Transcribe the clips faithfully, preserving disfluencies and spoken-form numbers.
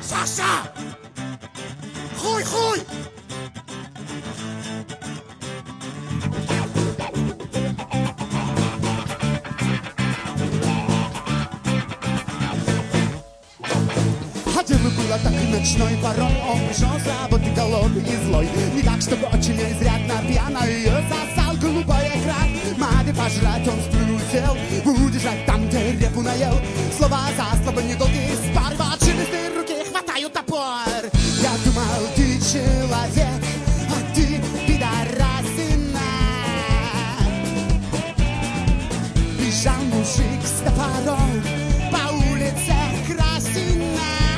Саша! Хуй, хуй! Дело было так и ночной порой. Он пришел с работы голодный и злой. Не так, чтобы очень изрядно пьяно ее сосал голубой экран. Маме пожрать он сплюнул, сел. Удержать там, где репу наел. Слова за слово недолгий спор. Вот жилистые руки хватают топор. Я думал, ты человек, а ты пидорасина. Бежал мужик с топором по улице Красина.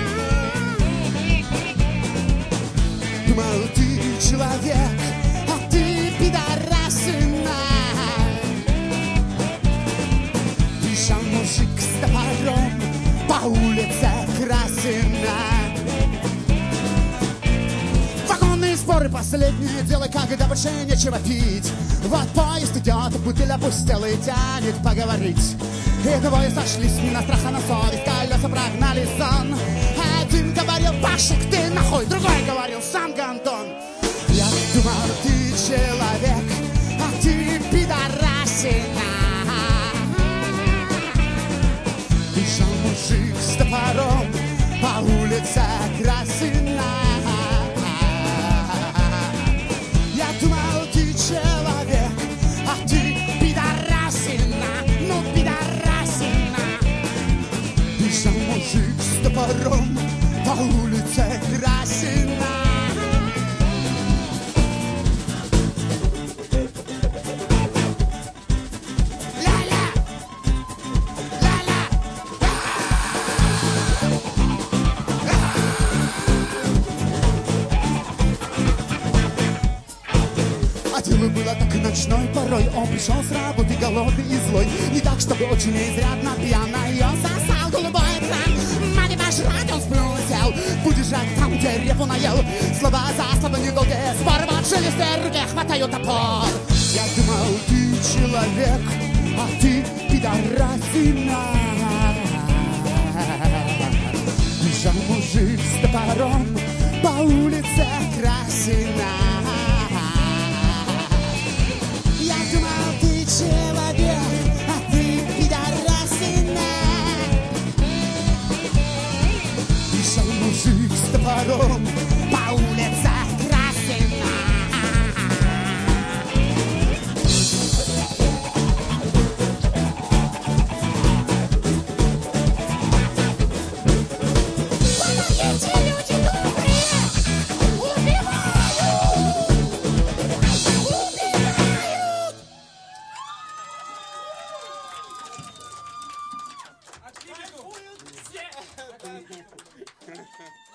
Думал, ты человек, а ты пидорасина. Бежал мужик с топором по улице Красина. Вагонные споры последнее дело, когда больше нечего пить. Вот поезд идет, бутыль опустела и тянет поговорить. И двое сошлись не на страх, а на совесть. Колеса прогнали сон. Один говорил, Пашек, ты нахуй. Другой говорил, сам Гантон. Я думал, ты человек, а ты пидорасина. Бежал мужик с топором по улице Красина. Я думал, ты человек, а ты пидорасина. Ну, пидорасина. Бежал мужик с топором по улице Красина. Ля-ля! Ля-ля! А дело было так и ночной порой. Он пришел с работы голодный и злой. Не так, чтобы очень изрядно пьяно ее сосал голубой экран. Маме пожрать он сплюнул и сел. Удержать там, где репу наел. Слова за слово недолгие спор. Вот жилистые руки хватают топор. Я думал, ты человек, а ты пидорасина. Бежал мужик с топором по улице Красина. Я думал, ты человек, а ты пидорасина. Бежал мужик с топором по улице Красина. Помогите, люди добрые! Убивают! Убивают! Отлично!